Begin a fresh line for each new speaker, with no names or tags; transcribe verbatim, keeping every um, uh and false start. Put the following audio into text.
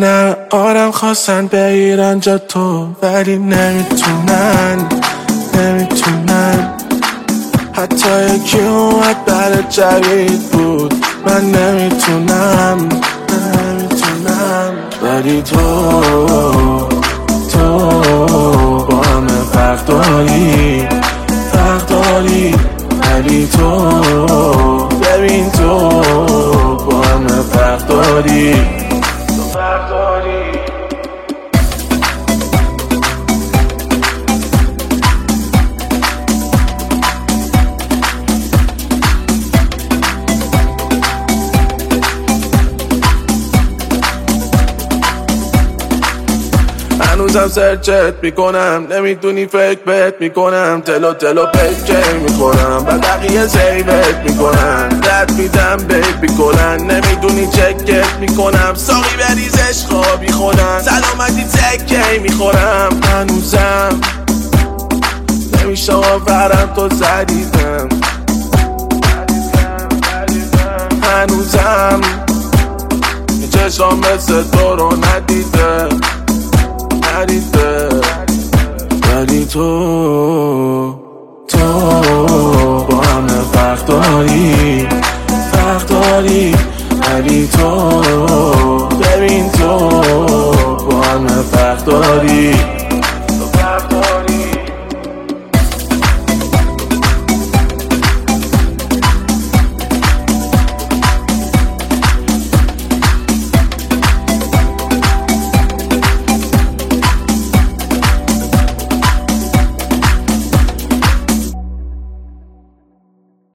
نه آرم خواستن بگیرن جا تو، ولی نمیتونن نمیتونن. حتی یکی اومد برای جوید بود، من نمیتونم نمیتونم. ولی تو تو با همه فرق داری فرق داری. ولی تو ببین تو با همه فرق داری فرق داری. هنوزم سرچت میکنم، نمیدونی فکر بهت میکنم. تلو تلو پیکه میخورم و بقیه سیبت میکنن. دد میدم بیت میکنن، نمیدونی چکت میکنم. ساقی بریز عشقا بی خودم، سلامتی تکه میخورم. هنوزم نمیشه آورم تو زدیدم. هنوزم چشام مثل تو رو ندیده ندیده. ولی تو تو با همه فرق داری فرق داری. ولی تو ببین تو با همه فرق داری.